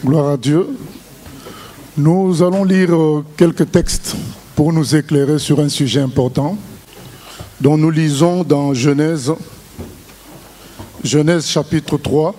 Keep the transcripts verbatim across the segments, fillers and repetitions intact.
Gloire à Dieu. Nous allons lire quelques textes pour nous éclairer sur un sujet important dont nous lisons dans Genèse, Genèse chapitre trois.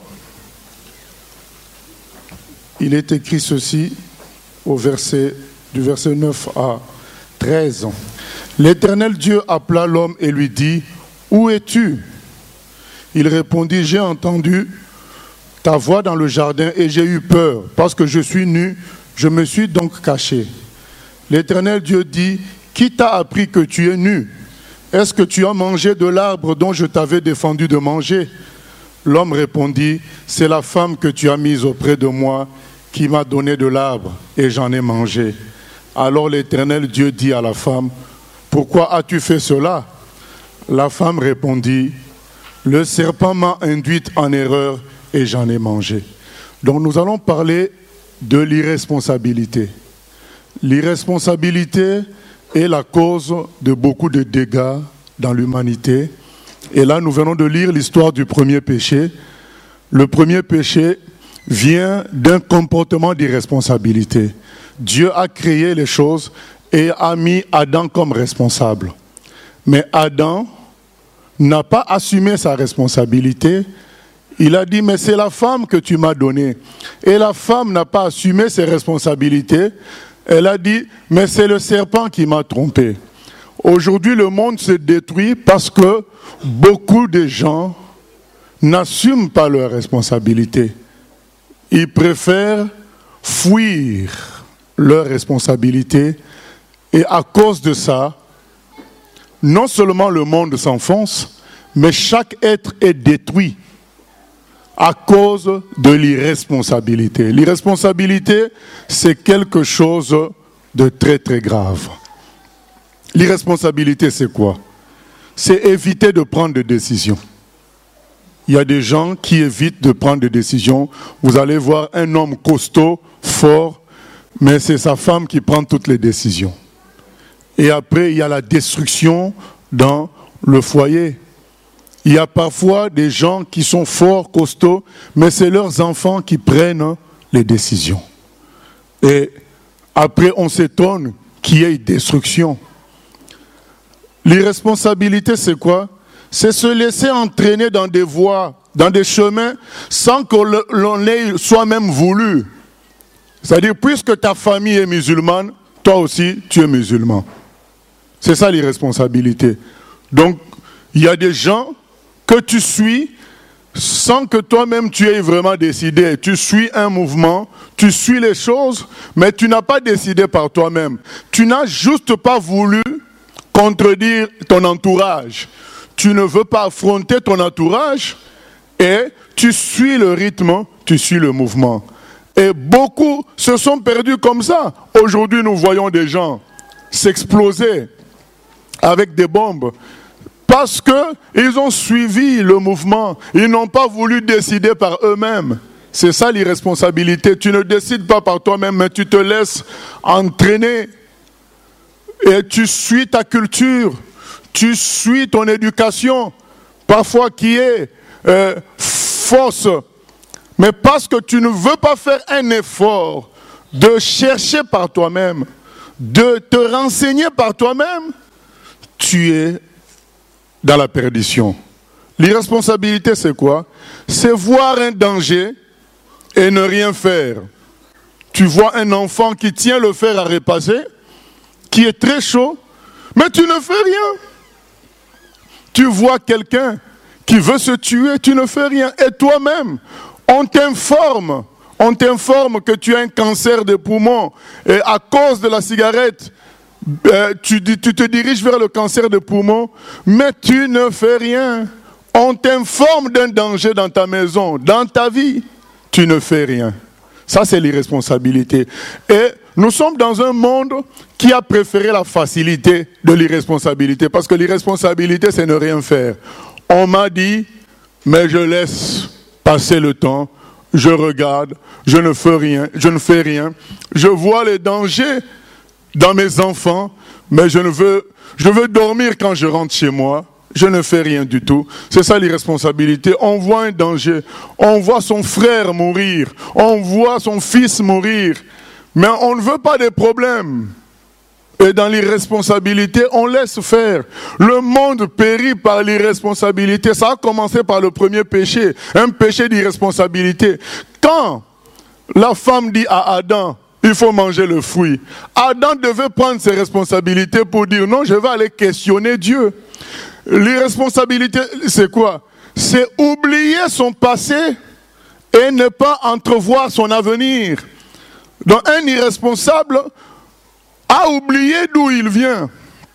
Il est écrit ceci au verset, du verset neuf à treize. L'Éternel Dieu appela l'homme et lui dit : « Où es-tu ? » Il répondit : « J'ai entendu ta voix dans le jardin et j'ai eu peur, parce que je suis nu, je me suis donc caché. » L'Éternel Dieu dit : « Qui t'a appris que tu es nu ? Est-ce que tu as mangé de l'arbre dont je t'avais défendu de manger ?» L'homme répondit : « C'est la femme que tu as mise auprès de moi qui m'a donné de l'arbre et j'en ai mangé. » Alors l'Éternel Dieu dit à la femme : « Pourquoi as-tu fait cela ?» La femme répondit : « Le serpent m'a induite en erreur et j'en ai mangé. » Donc nous allons parler de l'irresponsabilité. L'irresponsabilité est la cause de beaucoup de dégâts dans l'humanité. Et là, nous venons de lire l'histoire du premier péché. Le premier péché vient d'un comportement d'irresponsabilité. Dieu a créé les choses et a mis Adam comme responsable. Mais Adam n'a pas assumé sa responsabilité. Il a dit, mais c'est la femme que tu m'as donnée. Et la femme n'a pas assumé ses responsabilités. Elle a dit, mais c'est le serpent qui m'a trompé. Aujourd'hui, le monde se détruit parce que beaucoup de gens n'assument pas leurs responsabilités. Ils préfèrent fuir leurs responsabilités. Et à cause de ça, non seulement le monde s'enfonce, mais chaque être est détruit à cause de l'irresponsabilité. L'irresponsabilité, c'est quelque chose de très très grave. L'irresponsabilité, c'est quoi ? C'est éviter de prendre des décisions. Il y a des gens qui évitent de prendre des décisions. Vous allez voir un homme costaud, fort, mais c'est sa femme qui prend toutes les décisions. Et après, il y a la destruction dans le foyer. Il y a parfois des gens qui sont forts, costauds, mais c'est leurs enfants qui prennent les décisions. Et après, on s'étonne qu'il y ait destruction. L'irresponsabilité, c'est quoi ? C'est se laisser entraîner dans des voies, dans des chemins, sans que l'on l'ait soi-même voulu. C'est-à-dire, puisque ta famille est musulmane, toi aussi, tu es musulman. C'est ça l'irresponsabilité. Donc, il y a des gens que tu suis sans que toi-même tu aies vraiment décidé. Tu suis un mouvement, tu suis les choses, mais tu n'as pas décidé par toi-même. Tu n'as juste pas voulu contredire ton entourage. Tu ne veux pas affronter ton entourage et tu suis le rythme, tu suis le mouvement. Et beaucoup se sont perdus comme ça. Aujourd'hui, nous voyons des gens s'exploser avec des bombes parce qu'ils ont suivi le mouvement. Ils n'ont pas voulu décider par eux-mêmes. C'est ça l'irresponsabilité. Tu ne décides pas par toi-même, mais tu te laisses entraîner. Et tu suis ta culture, tu suis ton éducation, parfois qui est euh, fausse. Mais parce que tu ne veux pas faire un effort de chercher par toi-même, de te renseigner par toi-même, tu es dans la perdition. L'irresponsabilité, c'est quoi ? C'est voir un danger et ne rien faire. Tu vois un enfant qui tient le fer à repasser, qui est très chaud, mais tu ne fais rien. Tu vois quelqu'un qui veut se tuer, tu ne fais rien. Et toi-même, on t'informe, on t'informe que tu as un cancer des poumons et à cause de la cigarette, euh, tu, tu te diriges vers le cancer des poumons, mais tu ne fais rien. On t'informe d'un danger dans ta maison, dans ta vie, tu ne fais rien. Ça, c'est l'irresponsabilité. Et nous sommes dans un monde qui a préféré la facilité de l'irresponsabilité, parce que l'irresponsabilité, c'est ne rien faire. On m'a dit, mais je laisse passer le temps, je regarde, je ne fais rien, je ne fais rien. Je vois les dangers dans mes enfants, mais je ne veux, je veux dormir quand je rentre chez moi. je ne fais rien du tout. C'est ça l'irresponsabilité. On voit un danger, on voit son frère mourir, on voit son fils mourir, mais on ne veut pas des problèmes. Et dans l'irresponsabilité, on laisse faire. Le monde périt par l'irresponsabilité. Ça a commencé par le premier péché, un péché d'irresponsabilité. Quand la femme dit à Adam, il faut manger le fruit, Adam devait prendre ses responsabilités pour dire non, je vais aller questionner Dieu. L'irresponsabilité, c'est quoi? C'est oublier son passé et ne pas entrevoir son avenir. Donc un irresponsable a oublié d'où il vient.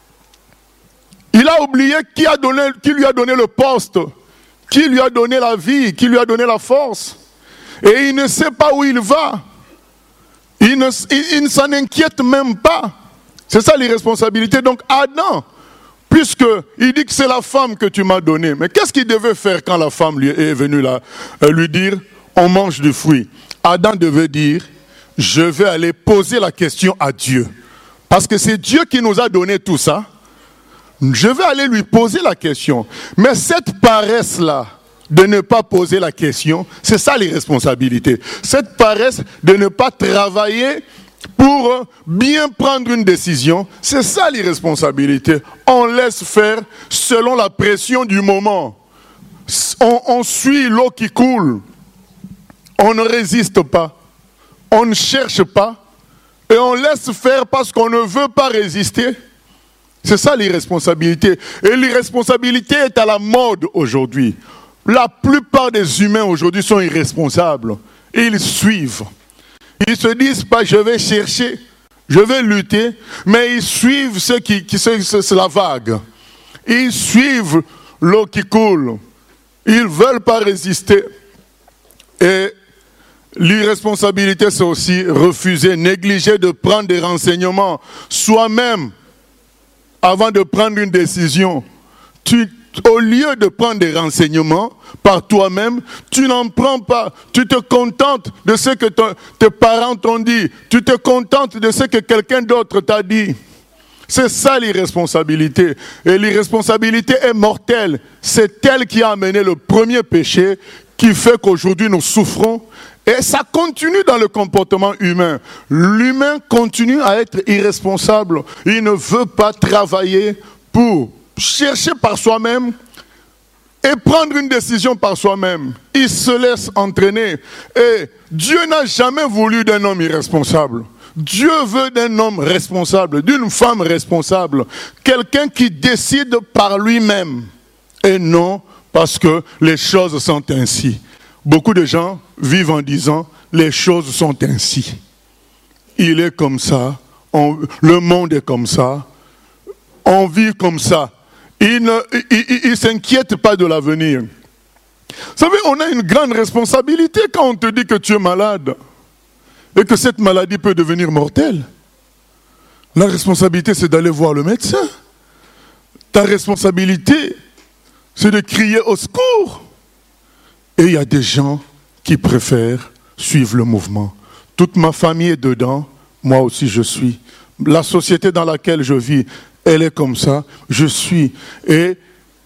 Il a oublié qui, a donné, qui lui a donné le poste, qui lui a donné la vie, qui lui a donné la force. Et il ne sait pas où il va. Il ne, il, il ne s'en inquiète même pas. C'est ça l'irresponsabilité. Donc Adam, puisqu'il dit que c'est la femme que tu m'as donnée, mais qu'est-ce qu'il devait faire quand la femme lui est venue là, euh, lui dire, on mange du fruit? Adam devait dire, je vais aller poser la question à Dieu. Parce que c'est Dieu qui nous a donné tout ça. Je vais aller lui poser la question. Mais cette paresse-là, de ne pas poser la question, c'est ça l'irresponsabilité. Cette paresse de ne pas travailler pour bien prendre une décision, c'est ça l'irresponsabilité. On laisse faire selon la pression du moment. On, on suit l'eau qui coule. On ne résiste pas. On ne cherche pas. Et on laisse faire parce qu'on ne veut pas résister. C'est ça l'irresponsabilité. Et l'irresponsabilité est à la mode aujourd'hui. La plupart des humains aujourd'hui sont irresponsables. Ils suivent. Ils se disent pas, je vais chercher, je vais lutter, mais ils suivent ce qui, qui c'est, c'est la vague. Ils suivent l'eau qui coule. Ils ne veulent pas résister. Et l'irresponsabilité, c'est aussi refuser, négliger de prendre des renseignements soi-même avant de prendre une décision. Tu, au lieu de prendre des renseignements par toi-même, tu n'en prends pas. Tu te contentes de ce que ton, tes parents t'ont dit. Tu te contentes de ce que quelqu'un d'autre t'a dit. C'est ça l'irresponsabilité. Et l'irresponsabilité est mortelle. C'est elle qui a amené le premier péché qui fait qu'aujourd'hui nous souffrons. Et ça continue dans le comportement humain. L'humain continue à être irresponsable. Il ne veut pas travailler pour chercher par soi-même et prendre une décision par soi-même. Il se laisse entraîner. Et Dieu n'a jamais voulu d'un homme irresponsable. Dieu veut d'un homme responsable, d'une femme responsable. Quelqu'un qui décide par lui-même et non parce que les choses sont ainsi. Beaucoup de gens vivent en disant « les choses sont ainsi ». Il est comme ça, on, le monde est comme ça, on vit comme ça. Il ne il, il, il s'inquiète pas de l'avenir. Vous savez, on a une grande responsabilité quand on te dit que tu es malade et que cette maladie peut devenir mortelle. La responsabilité, c'est d'aller voir le médecin. Ta responsabilité, c'est de crier au secours. Et il y a des gens qui préfèrent suivre le mouvement. Toute ma famille est dedans, moi aussi je suis. La société dans laquelle je vis, elle est comme ça, je suis. Et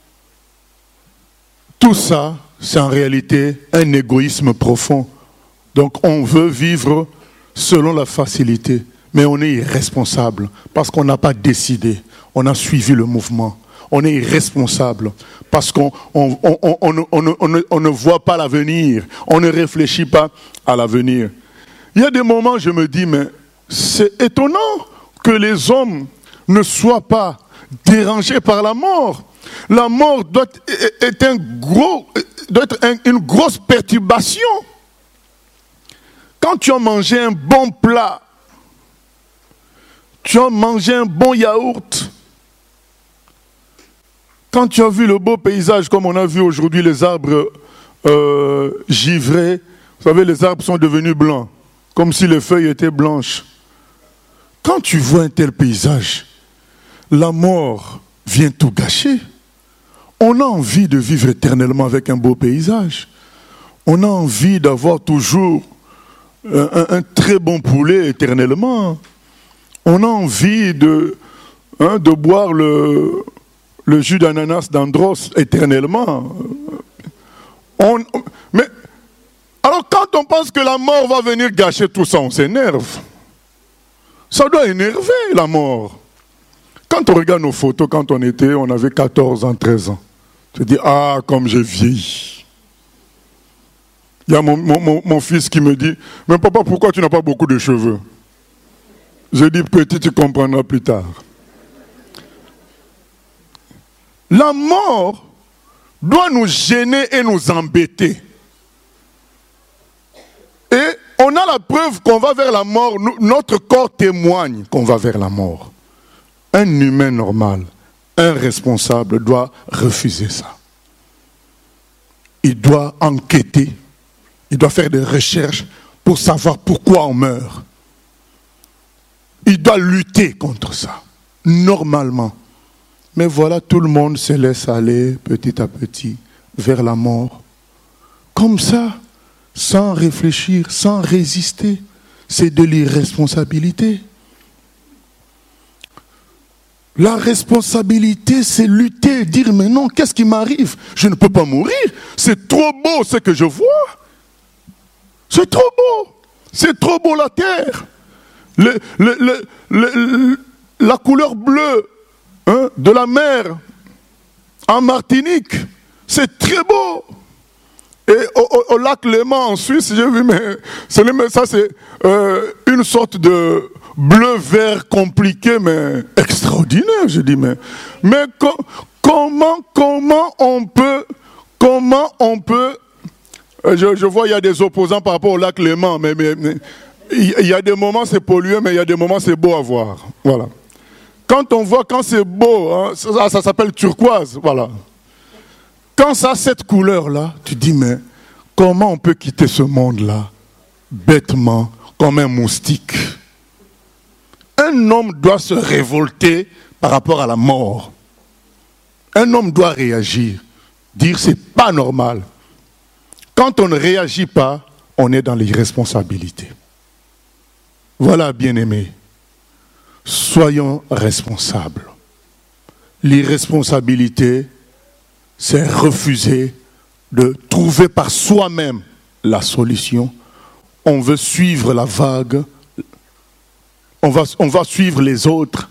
tout ça, c'est en réalité un égoïsme profond. Donc on veut vivre selon la facilité, mais on est irresponsable parce qu'on n'a pas décidé, on a suivi le mouvement. On est irresponsable parce qu'on on, on, on, on, on, on, on ne voit pas l'avenir, on ne réfléchit pas à l'avenir. Il y a des moments, je me dis, mais c'est étonnant que les hommes ne soient pas dérangés par la mort. La mort doit être, un gros, doit être un, une grosse perturbation. Quand tu as mangé un bon plat, tu as mangé un bon yaourt, quand tu as vu le beau paysage, comme on a vu aujourd'hui les arbres euh, givrés, vous savez, les arbres sont devenus blancs, comme si les feuilles étaient blanches. Quand tu vois un tel paysage, la mort vient tout gâcher. On a envie de vivre éternellement avec un beau paysage. On a envie d'avoir toujours un, un, un très bon poulet éternellement. On a envie de, hein, de boire le... le jus d'ananas d'Andros éternellement. On, mais, alors quand on pense que la mort va venir gâcher tout ça, on s'énerve. Ça doit énerver la mort. Quand on regarde nos photos, quand on était, on avait quatorze ans, treize ans. Tu te dis, ah, comme j'ai vieilli. Il y a mon, mon, mon fils qui me dit, mais papa, pourquoi tu n'as pas beaucoup de cheveux? Je dis, petit, tu comprendras plus tard. La mort doit nous gêner et nous embêter. Et on a la preuve qu'on va vers la mort. Notre corps témoigne qu'on va vers la mort. Un humain normal, un responsable doit refuser ça. Il doit enquêter. Il doit faire des recherches pour savoir pourquoi on meurt. Il doit lutter contre ça, normalement. Mais voilà, tout le monde se laisse aller petit à petit vers la mort. Comme ça, sans réfléchir, sans résister. C'est de l'irresponsabilité. La responsabilité, c'est lutter, dire, mais non, qu'est-ce qui m'arrive? Je ne peux pas mourir. C'est trop beau ce que je vois. C'est trop beau. C'est trop beau la terre. Le, le, le, le, la couleur bleue hein, de la mer en Martinique, c'est très beau. Et au, au, au lac Léman en Suisse, j'ai vu, mais, mais ça c'est euh, une sorte de bleu-vert compliqué, mais extraordinaire. Je dis, mais, mais co comment, comment on peut, comment on peut, je, je vois il y a des opposants par rapport au lac Léman, mais, mais, mais il y a des moments c'est pollué, mais il y a des moments c'est beau à voir. Voilà. Quand on voit, quand c'est beau, hein, ça, ça s'appelle turquoise, voilà. Quand ça a cette couleur-là, tu dis, mais comment on peut quitter ce monde-là, bêtement, comme un moustique? Un homme doit se révolter par rapport à la mort. Un homme doit réagir, dire, c'est pas normal. Quand on ne réagit pas, on est dans l'irresponsabilité. Voilà, bien-aimés, soyons responsables. L'irresponsabilité, c'est refuser de trouver par soi-même la solution. On veut suivre la vague, on va, on va suivre les autres.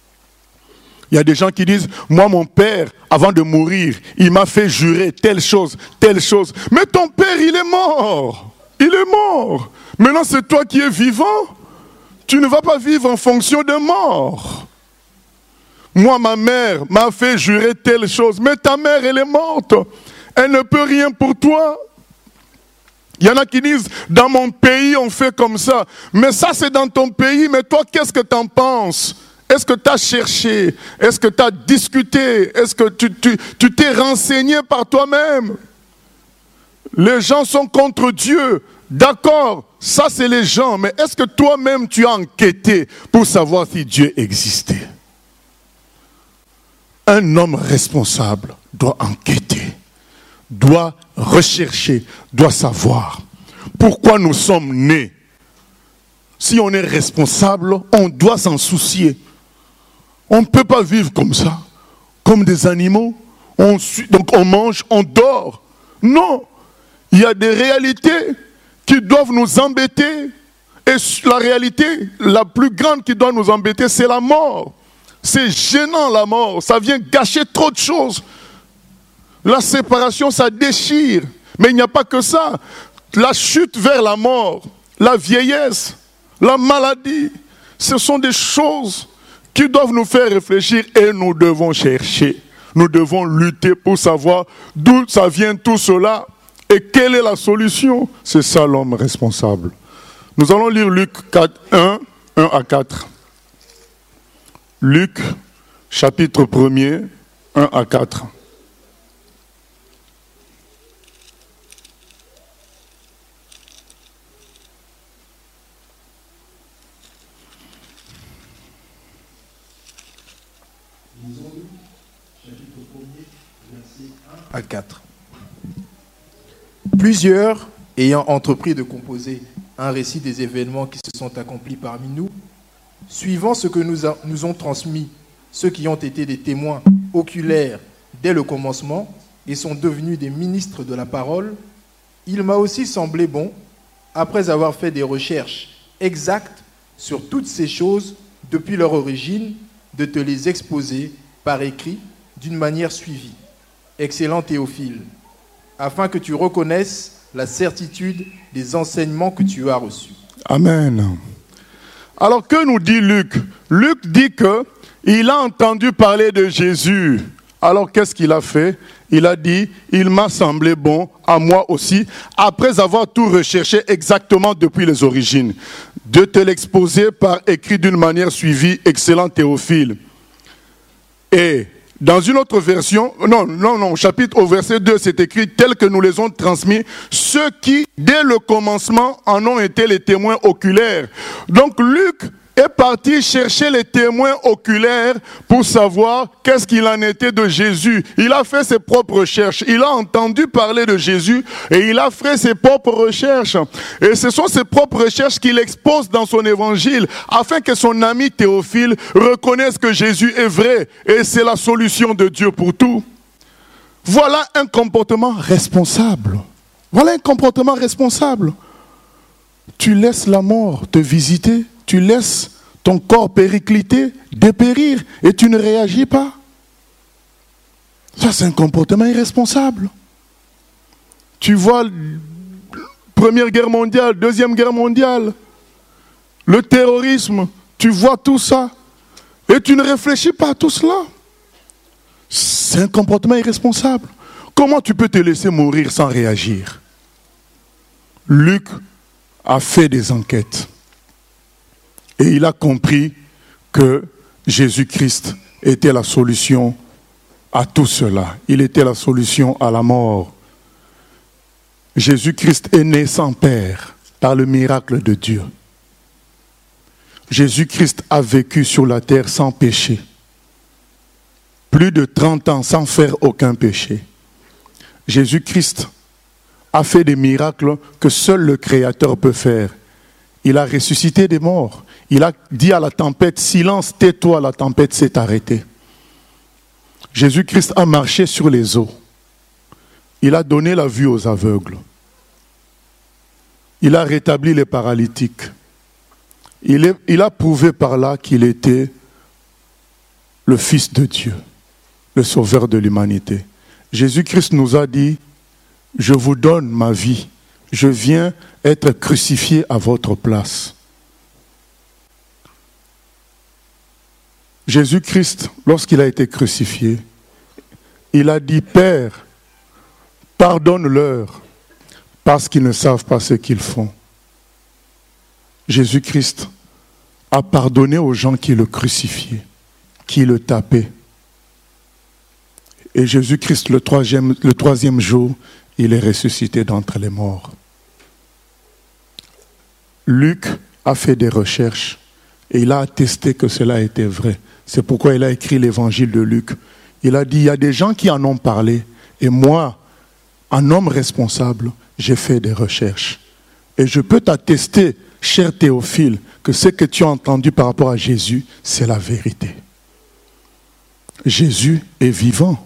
Il y a des gens qui disent, moi mon père, avant de mourir, il m'a fait jurer telle chose, telle chose. Mais ton père, il est mort. Il est mort. Maintenant, c'est toi qui es vivant. Tu ne vas pas vivre en fonction de mort. Moi, ma mère m'a fait jurer telle chose. Mais ta mère, elle est morte. Elle ne peut rien pour toi. Il y en a qui disent, dans mon pays, on fait comme ça. Mais ça, c'est dans ton pays. Mais toi, qu'est-ce que tu en penses? Est-ce que tu as cherché? Est-ce que tu as discuté? Est-ce que tu tu, tu t'es renseigné par toi-même? Les gens sont contre Dieu. D'accord, ça c'est les gens. Mais est-ce que toi-même tu as enquêté pour savoir si Dieu existait? Un homme responsable doit enquêter, doit rechercher, doit savoir pourquoi nous sommes nés. Si on est responsable, on doit s'en soucier. On ne peut pas vivre comme ça, comme des animaux. On, donc on mange, on dort. Non, il y a des réalités qui doivent nous embêter. Et la réalité la plus grande qui doit nous embêter, c'est la mort. C'est gênant la mort, ça vient gâcher trop de choses. La séparation, ça déchire. Mais il n'y a pas que ça. La chute vers la mort, la vieillesse, la maladie, ce sont des choses qui doivent nous faire réfléchir et nous devons chercher. Nous devons lutter pour savoir d'où ça vient tout cela et quelle est la solution. C'est ça l'homme responsable. Nous allons lire Luc quatre, un, un à quatre. Luc, chapitre premier, un à quatre. À quatre. Plusieurs, ayant entrepris de composer un récit des événements qui se sont accomplis parmi nous, suivant ce que nous, a, nous ont transmis ceux qui ont été des témoins oculaires dès le commencement et sont devenus des ministres de la parole, il m'a aussi semblé bon, après avoir fait des recherches exactes sur toutes ces choses depuis leur origine, de te les exposer par écrit d'une manière suivie. Excellent Théophile, afin que tu reconnaisses la certitude des enseignements que tu as reçus. Amen. Alors que nous dit Luc? Luc dit que il a entendu parler de Jésus. Alors qu'est-ce qu'il a fait? Il a dit, il m'a semblé bon, à moi aussi, après avoir tout recherché exactement depuis les origines, de te l'exposer par écrit d'une manière suivie, excellent Théophile. Et dans une autre version, non, non, non, chapitre au verset deux, c'est écrit, tel que nous les ont transmis, ceux qui, dès le commencement, en ont été les témoins oculaires. Donc Luc est parti chercher les témoins oculaires pour savoir qu'est-ce qu'il en était de Jésus. Il a fait ses propres recherches. Il a entendu parler de Jésus et il a fait ses propres recherches. Et ce sont ses propres recherches qu'il expose dans son évangile afin que son ami Théophile reconnaisse que Jésus est vrai et c'est la solution de Dieu pour tout. Voilà un comportement responsable. Voilà un comportement responsable. Tu laisses la mort te visiter. Tu laisses ton corps péricliter, dépérir, et tu ne réagis pas. Ça, c'est un comportement irresponsable. Tu vois, Première Guerre mondiale, Deuxième Guerre mondiale, le terrorisme, tu vois tout ça, et tu ne réfléchis pas à tout cela. C'est un comportement irresponsable. Comment tu peux te laisser mourir sans réagir? Luc a fait des enquêtes. Et il a compris que Jésus-Christ était la solution à tout cela. Il était la solution à la mort. Jésus-Christ est né sans père par le miracle de Dieu. Jésus-Christ a vécu sur la terre sans péché. Plus de trente ans sans faire aucun péché. Jésus-Christ a fait des miracles que seul le Créateur peut faire. Il a ressuscité des morts. Il a dit à la tempête, silence, tais-toi, la tempête s'est arrêtée. Jésus-Christ a marché sur les eaux. Il a donné la vue aux aveugles. Il a rétabli les paralytiques. Il, est, il a prouvé par là qu'il était le Fils de Dieu, le Sauveur de l'humanité. Jésus-Christ nous a dit, je vous donne ma vie. Je viens être crucifié à votre place. Jésus-Christ, lorsqu'il a été crucifié, il a dit, Père, pardonne-leur, parce qu'ils ne savent pas ce qu'ils font. Jésus-Christ a pardonné aux gens qui le crucifiaient, qui le tapaient. Et Jésus-Christ, le troisième, le troisième jour, il est ressuscité d'entre les morts. Luc a fait des recherches et il a attesté que cela était vrai. C'est pourquoi il a écrit l'évangile de Luc. Il a dit, il y a des gens qui en ont parlé et moi, un homme responsable, j'ai fait des recherches. Et je peux t'attester, cher Théophile, que ce que tu as entendu par rapport à Jésus, c'est la vérité. Jésus est vivant.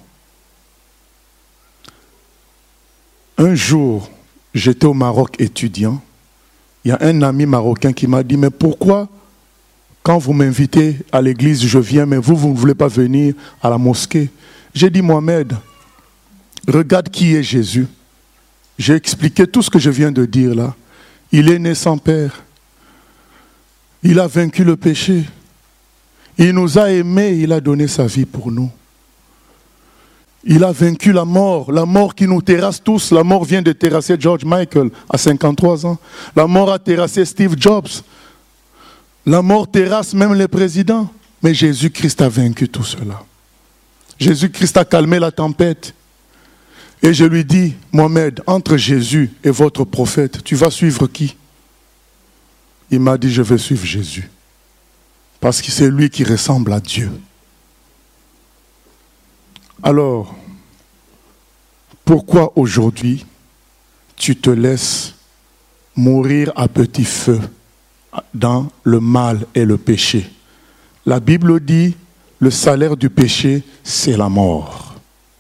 Un jour, j'étais au Maroc étudiant. Il y a un ami marocain qui m'a dit, mais pourquoi, quand vous m'invitez à l'église, je viens, mais vous, vous ne voulez pas venir à la mosquée? J'ai dit, Mohamed, regarde qui est Jésus. J'ai expliqué tout ce que je viens de dire là. Il est né sans père. Il a vaincu le péché. Il nous a aimés, il a donné sa vie pour nous. Il a vaincu la mort, la mort qui nous terrasse tous. La mort vient de terrasser George Michael à cinquante-trois ans. La mort a terrassé Steve Jobs. La mort terrasse même les présidents. Mais Jésus-Christ a vaincu tout cela. Jésus-Christ a calmé la tempête. Et je lui dis, Mohamed, entre Jésus et votre prophète, tu vas suivre qui? Il m'a dit, je vais suivre Jésus. Parce que c'est lui qui ressemble à Dieu. Alors, pourquoi aujourd'hui tu te laisses mourir à petit feu dans le mal et le péché? La Bible dit, le salaire du péché, c'est la mort.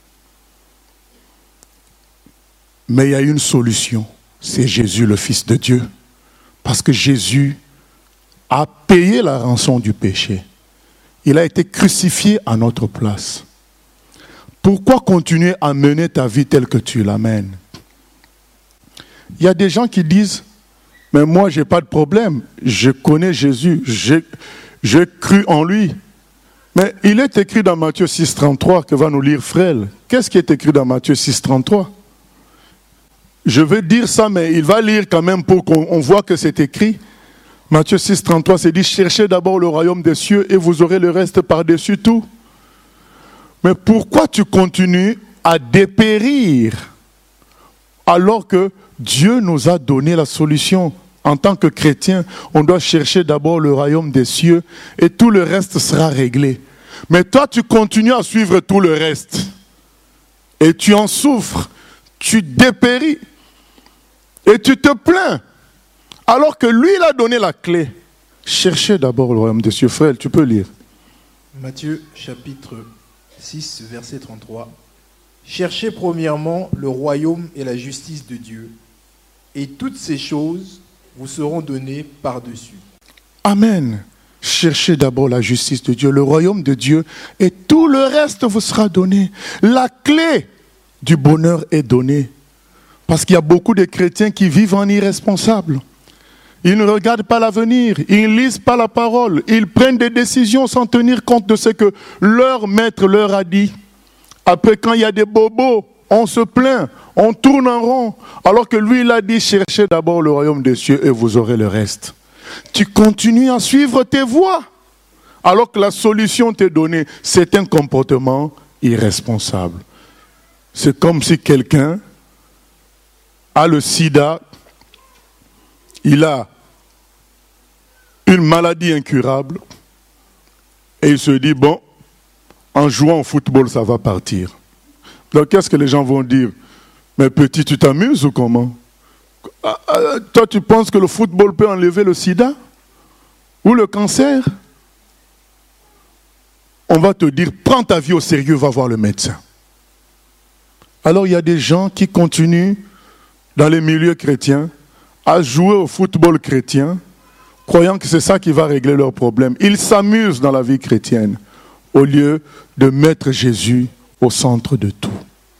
Mais il y a une solution, c'est Jésus, le Fils de Dieu. Parce que Jésus a payé la rançon du péché. Il a été crucifié à notre place. Pourquoi continuer à mener ta vie telle que tu l'amènes? Il y a des gens qui disent, mais moi je n'ai pas de problème, je connais Jésus, j'ai, j'ai cru en lui. Mais il est écrit dans Matthieu six, trente-trois, que va nous lire Frêle. Qu'est-ce qui est écrit dans Matthieu six, trente-trois? Je vais dire ça, mais il va lire quand même pour qu'on voit que c'est écrit. Matthieu six, trente-trois, c'est dit, cherchez d'abord le royaume des cieux et vous aurez le reste par-dessus tout. Mais pourquoi tu continues à dépérir alors que Dieu nous a donné la solution? En tant que chrétien, on doit chercher d'abord le royaume des cieux et tout le reste sera réglé. Mais toi, tu continues à suivre tout le reste et tu en souffres, tu dépéris et tu te plains alors que lui, il a donné la clé. Cherchez d'abord le royaume des cieux. Frère, tu peux lire. Matthieu chapitre six, verset trente-trois. Cherchez premièrement le royaume et la justice de Dieu, et toutes ces choses vous seront données par-dessus. Amen. Cherchez d'abord la justice de Dieu, le royaume de Dieu, et tout le reste vous sera donné. La clé du bonheur est donnée. Parce qu'il y a beaucoup de chrétiens qui vivent en irresponsables. Ils ne regardent pas l'avenir, ils ne lisent pas la parole, ils prennent des décisions sans tenir compte de ce que leur maître leur a dit. Après, quand il y a des bobos, on se plaint, on tourne en rond, alors que lui, il a dit, cherchez d'abord le royaume des cieux et vous aurez le reste. Tu continues à suivre tes voies, alors que la solution t'est donnée. C'est un comportement irresponsable. C'est comme si quelqu'un a le sida, il a une maladie incurable, et il se dit, bon, en jouant au football, ça va partir. Donc, qu'est-ce que les gens vont dire? Mais petit, tu t'amuses ou comment? ah, ah, Toi, tu penses que le football peut enlever le sida? Ou le cancer? On va te dire, prends ta vie au sérieux, va voir le médecin. Alors, il y a des gens qui continuent, dans les milieux chrétiens, à jouer au football chrétien, croyant que c'est ça qui va régler leurs problèmes. Ils s'amusent dans la vie chrétienne, au lieu de mettre Jésus au centre de tout.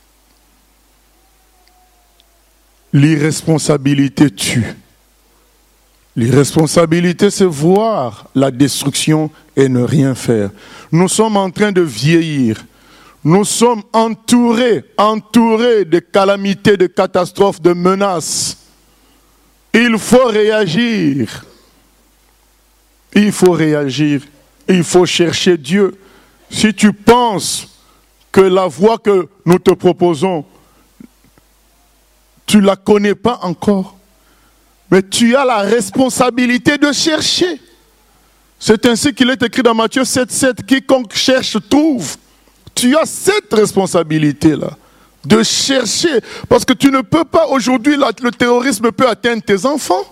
L'irresponsabilité tue. L'irresponsabilité, c'est voir la destruction et ne rien faire. Nous sommes en train de vieillir. Nous sommes entourés, entourés de calamités, de catastrophes, de menaces. Il faut réagir. Il faut réagir. Il faut chercher Dieu. Si tu penses que la voie que nous te proposons, tu ne la connais pas encore, mais tu as la responsabilité de chercher. C'est ainsi qu'il est écrit dans Matthieu sept, sept, quiconque cherche trouve. Tu as cette responsabilité-là de chercher, parce que tu ne peux pas, aujourd'hui, le terrorisme peut atteindre tes enfants.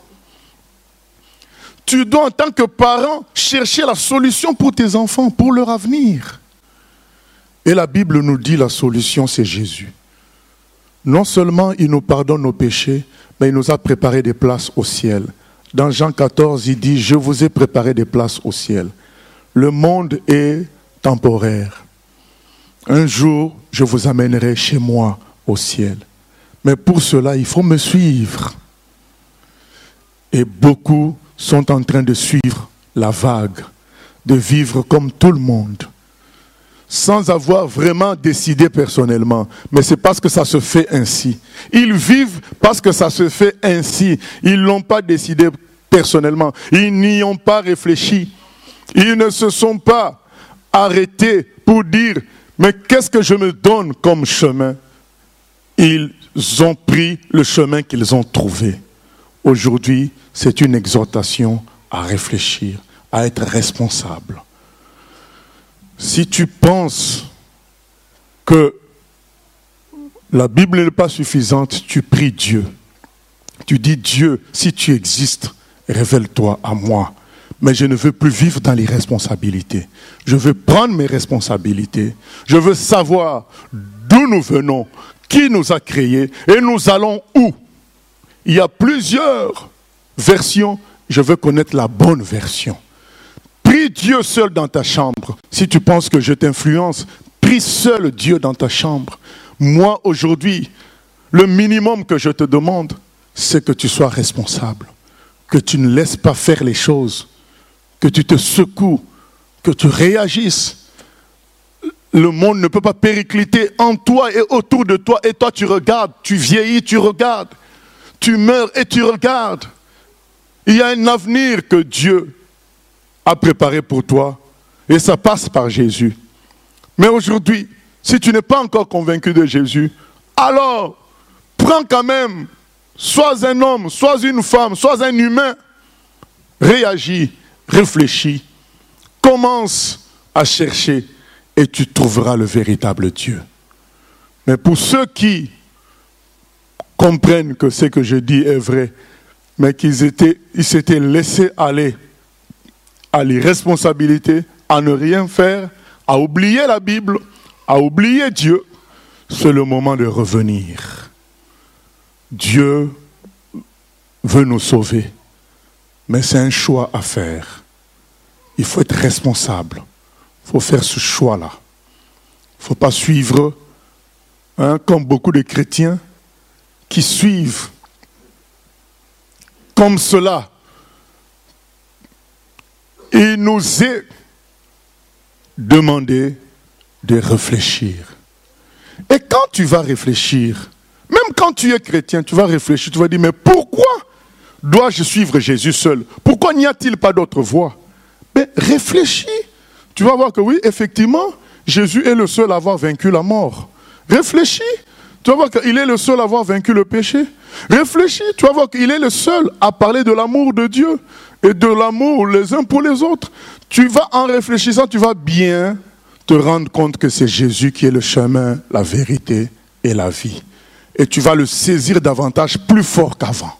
Tu dois, en tant que parent, chercher la solution pour tes enfants, pour leur avenir. Et la Bible nous dit la solution, c'est Jésus. Non seulement il nous pardonne nos péchés, mais il nous a préparé des places au ciel. Dans Jean quatorze, il dit, je vous ai préparé des places au ciel. Le monde est temporaire. Un jour, je vous amènerai chez moi au ciel. Mais pour cela, il faut me suivre. Et beaucoup sont en train de suivre la vague, de vivre comme tout le monde, sans avoir vraiment décidé personnellement. Mais c'est parce que ça se fait ainsi. Ils vivent parce que ça se fait ainsi. Ils ne l'ont pas décidé personnellement. Ils n'y ont pas réfléchi. Ils ne se sont pas arrêtés pour dire, mais qu'est-ce que je me donne comme chemin? Ils ont pris le chemin qu'ils ont trouvé. Aujourd'hui, c'est une exhortation à réfléchir, à être responsable. Si tu penses que la Bible n'est pas suffisante, tu pries Dieu. Tu dis, Dieu, si tu existes, révèle-toi à moi. Mais je ne veux plus vivre dans l'irresponsabilité. Je veux prendre mes responsabilités. Je veux savoir d'où nous venons, qui nous a créés et nous allons où. Il y a plusieurs versions. Je veux connaître la bonne version. Prie Dieu seul dans ta chambre. Si tu penses que je t'influence, prie seul Dieu dans ta chambre. Moi, aujourd'hui, le minimum que je te demande, c'est que tu sois responsable. Que tu ne laisses pas faire les choses. Que tu te secoues. Que tu réagisses. Le monde ne peut pas péricliter en toi et autour de toi. Et toi, tu regardes. Tu vieillis, tu regardes. Tu meurs et tu regardes. Il y a un avenir que Dieu a préparé pour toi. Et ça passe par Jésus. Mais aujourd'hui, si tu n'es pas encore convaincu de Jésus, alors prends quand même, sois un homme, sois une femme, sois un humain. Réagis, réfléchis, commence à chercher et tu trouveras le véritable Dieu. Mais pour ceux qui comprennent que ce que je dis est vrai, mais qu'ils étaient, ils s'étaient laissés aller à l'irresponsabilité, à ne rien faire, à oublier la Bible, à oublier Dieu, c'est le moment de revenir. Dieu veut nous sauver, mais c'est un choix à faire. Il faut être responsable. Il faut faire ce choix-là. Il ne faut pas suivre, hein, comme beaucoup de chrétiens qui suivent comme cela. Il nous est demandé de réfléchir. Et quand tu vas réfléchir, même quand tu es chrétien, tu vas réfléchir, tu vas dire, mais pourquoi dois-je suivre Jésus seul? Pourquoi n'y a-t-il pas d'autre voie? Mais réfléchis. Tu vas voir que oui, effectivement, Jésus est le seul à avoir vaincu la mort. Réfléchis. Tu vas voir qu'il est le seul à avoir vaincu le péché. Réfléchis. Tu vas voir qu'il est le seul à parler de l'amour de Dieu et de l'amour les uns pour les autres. Tu vas, en réfléchissant, tu vas bien te rendre compte que c'est Jésus qui est le chemin, la vérité et la vie. Et tu vas le saisir davantage plus fort qu'avant.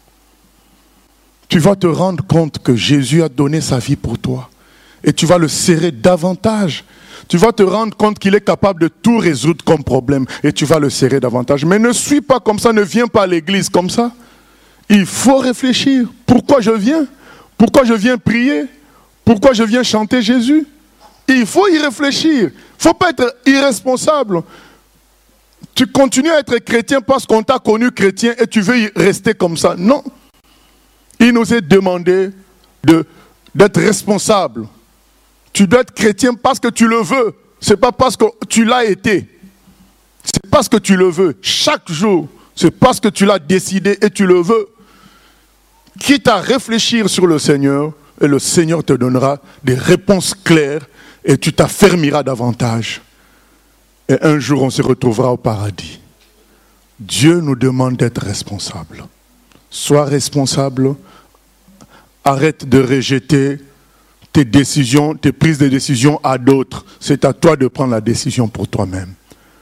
Tu vas te rendre compte que Jésus a donné sa vie pour toi. Et tu vas le serrer davantage. Tu vas te rendre compte qu'il est capable de tout résoudre comme problème. Et tu vas le serrer davantage. Mais ne suis pas comme ça, ne viens pas à l'église comme ça. Il faut réfléchir. Pourquoi je viens? Pourquoi je viens prier? Pourquoi je viens chanter Jésus? Il faut y réfléchir. Il ne faut pas être irresponsable. Tu continues à être chrétien parce qu'on t'a connu chrétien et tu veux y rester comme ça. Non. Il nous est demandé de, d'être responsable. Tu dois être chrétien parce que tu le veux. Ce n'est pas parce que tu l'as été. C'est parce que tu le veux. Chaque jour, c'est parce que tu l'as décidé et tu le veux. Quitte à réfléchir sur le Seigneur, et le Seigneur te donnera des réponses claires et tu t'affermiras davantage. Et un jour, on se retrouvera au paradis. Dieu nous demande d'être responsables. Sois responsable. Arrête de rejeter tes décisions, tes prises de décision à d'autres. C'est à toi de prendre la décision pour toi-même.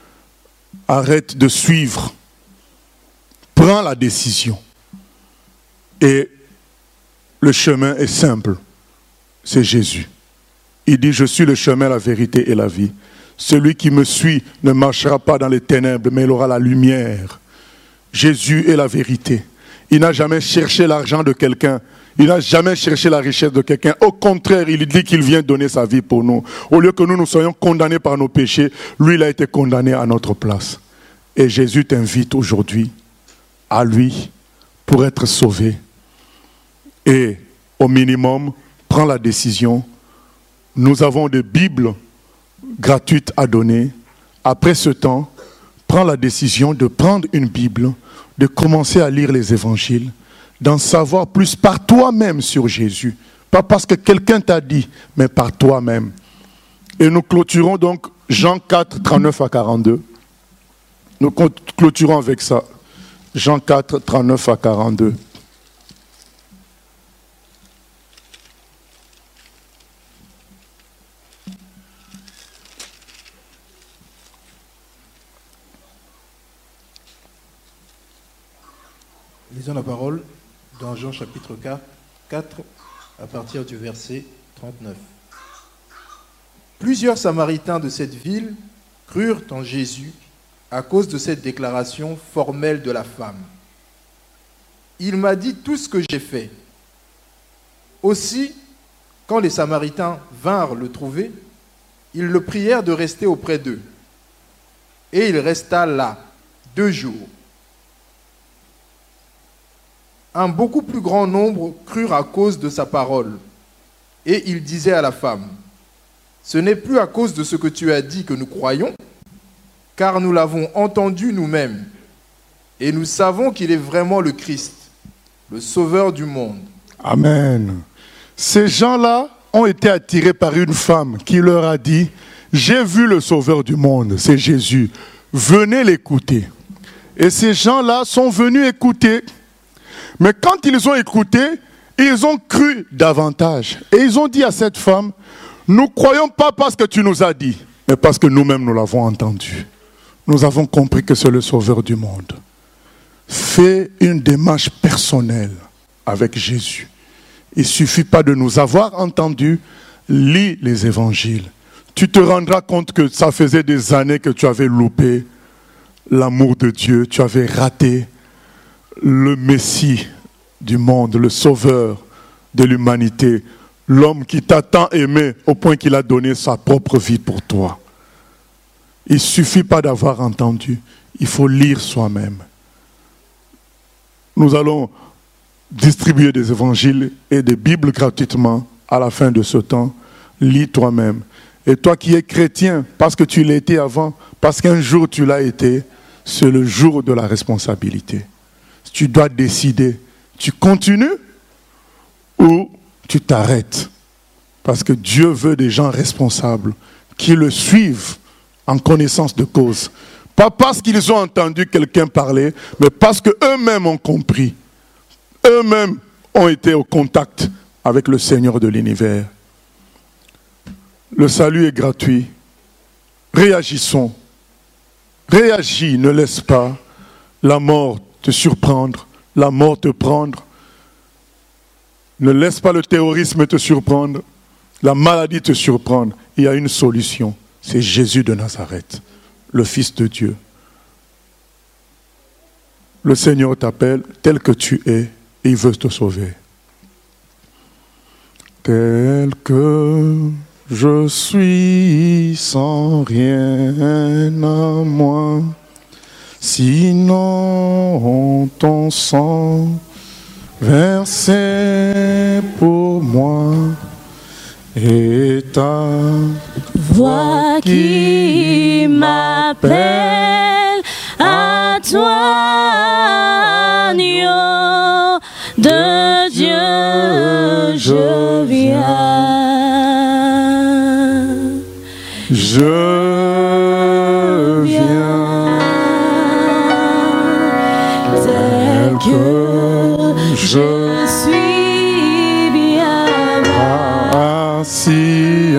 Arrête de suivre. Prends la décision. Et le chemin est simple. C'est Jésus. Il dit, je suis le chemin, la vérité et la vie. Celui qui me suit ne marchera pas dans les ténèbres, mais il aura la lumière. Jésus est la vérité. Il n'a jamais cherché l'argent de quelqu'un. Il n'a jamais cherché la richesse de quelqu'un. Au contraire, il dit qu'il vient donner sa vie pour nous. Au lieu que nous nous soyons condamnés par nos péchés, lui, il a été condamné à notre place. Et Jésus t'invite aujourd'hui à lui pour être sauvé. Et au minimum, prends la décision. Nous avons des Bibles gratuites à donner. Après ce temps, prends la décision de prendre une Bible, de commencer à lire les évangiles, d'en savoir plus par toi-même sur Jésus. Pas parce que quelqu'un t'a dit, mais par toi-même. Et nous clôturons donc Jean quatre, trente-neuf à quarante-deux. Nous clôturons avec ça. Jean quatre, trente-neuf à quarante-deux. Lisons la parole dans Jean chapitre quatre, à partir du verset trente-neuf. Plusieurs Samaritains de cette ville crurent en Jésus à cause de cette déclaration formelle de la femme. Il m'a dit tout ce que j'ai fait. Aussi, quand les Samaritains vinrent le trouver, ils le prièrent de rester auprès d'eux. Et il resta là deux jours. Un beaucoup plus grand nombre crurent à cause de sa parole. Et il disait à la femme, « Ce n'est plus à cause de ce que tu as dit que nous croyons, car nous l'avons entendu nous-mêmes, et nous savons qu'il est vraiment le Christ, le Sauveur du monde. » Amen. Ces gens-là ont été attirés par une femme qui leur a dit, « J'ai vu le Sauveur du monde, c'est Jésus, venez l'écouter. » Et ces gens-là sont venus écouter. Mais quand ils ont écouté, ils ont cru davantage. Et ils ont dit à cette femme, « Nous ne croyons pas parce que tu nous as dit, mais parce que nous-mêmes nous l'avons entendu. Nous avons compris que c'est le Sauveur du monde. » Fais une démarche personnelle avec Jésus. Il ne suffit pas de nous avoir entendus, lis les évangiles. Tu te rendras compte que ça faisait des années que tu avais loupé l'amour de Dieu, tu avais raté le Messie du monde, le Sauveur de l'humanité, l'homme qui t'a tant aimé au point qu'il a donné sa propre vie pour toi. Il ne suffit pas d'avoir entendu, il faut lire soi-même. Nous allons distribuer des évangiles et des Bibles gratuitement à la fin de ce temps. Lis toi-même. Et toi qui es chrétien, parce que tu l'étais avant, parce qu'un jour tu l'as été, c'est le jour de la responsabilité. Tu dois décider, tu continues ou tu t'arrêtes. Parce que Dieu veut des gens responsables qui le suivent en connaissance de cause. Pas parce qu'ils ont entendu quelqu'un parler, mais parce qu'eux-mêmes ont compris. Eux-mêmes ont été au contact avec le Seigneur de l'univers. Le salut est gratuit. Réagissons. Réagis, ne laisse pas la mort te surprendre, la mort te prendre. Ne laisse pas le terrorisme te surprendre, la maladie te surprendre. Il y a une solution, c'est Jésus de Nazareth, le Fils de Dieu. Le Seigneur t'appelle tel que tu es et il veut te sauver. Tel que je suis sans rien à moi, sinon ton sang versé pour moi et ta voix qui m'appelle à toi, agneau de Dieu, je viens. Je viens, tel que je suis bien assis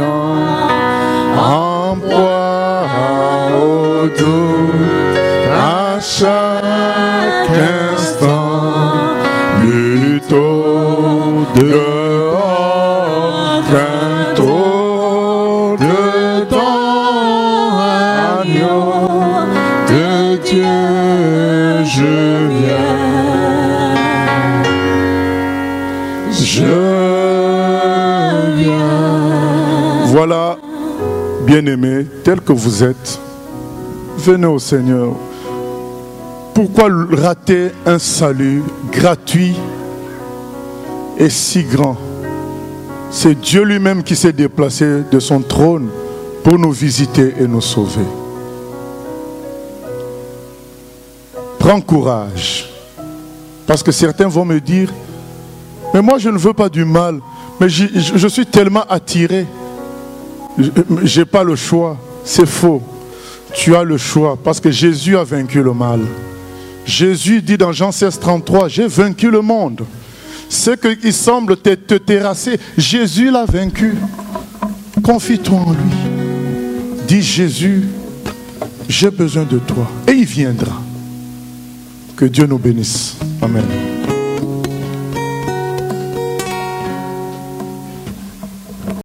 en proie au dos à chaque instant, plutôt dehors qu'un taux de ton agneau de Dieu, je viens. Je viens. Voilà, bien-aimés, tels que vous êtes, venez au Seigneur. Pourquoi rater un salut gratuit et si grand? C'est Dieu lui-même qui s'est déplacé de son trône pour nous visiter et nous sauver. Prends courage. Parce que certains vont me dire, mais moi je ne veux pas du mal, mais je, je, je suis tellement attiré. Je n'ai pas le choix. C'est faux. Tu as le choix parce que Jésus a vaincu le mal. Jésus dit dans Jean seize, trente-trois, j'ai vaincu le monde. Ce qui semble te, te terrasser, Jésus l'a vaincu. Confie-toi en lui. Dis Jésus, j'ai besoin de toi. Et il viendra. Que Dieu nous bénisse. Amen.